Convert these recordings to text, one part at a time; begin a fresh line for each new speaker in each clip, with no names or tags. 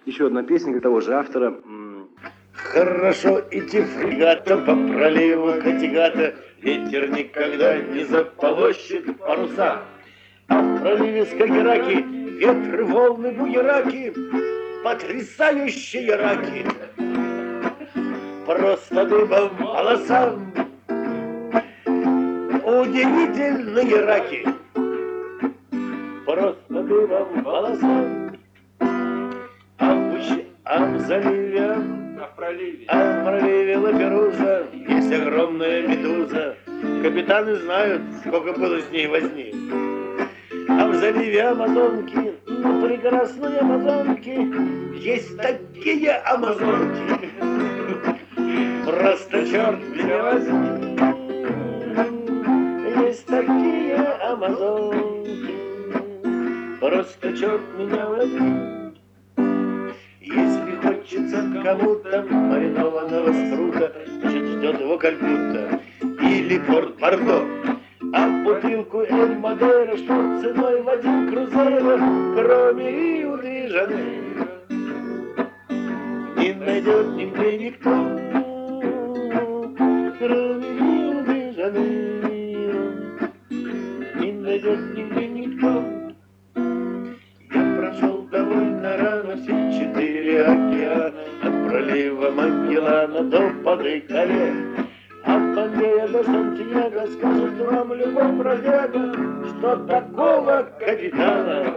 Еще одна песня того же автора.
Хорошо идти фрегатом по проливу Категата, ветер никогда не заполощет паруса. А в проливе Скагераки ветры, волны, буераки, потрясающие раки, просто дыбом волосам, удивительные раки, просто дыбом волосам. А в заливе, а в проливе Лаперуза есть огромная медуза. Капитаны знают, сколько было с ней возни. А в заливе Амазонки, ну прекрасные Амазонки, есть такие Амазонки, просто черт меня возьми. Есть такие Амазонки, просто черт меня возьми. Если хочется кому-то маринованного спрута, значит ждет его Калькутта или Порт-Бордо. А бутылку Эль Мадейро, что ценой в 1 крузейро, кроме Рио-де-Жанейро, не найдет нигде никто, кроме Рио-де-Жанейро, не найдет нигде никто. Я прошел довольно рано все 4 океана, от пролива Магеллана до Падре-Кале. От Бомбея до Сантьяго скажет вам любой бродяга, что такого капитана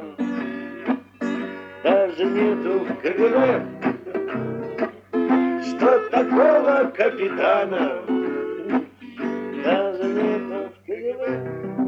даже нету в КГБ, что такого капитана даже нету в КГБ.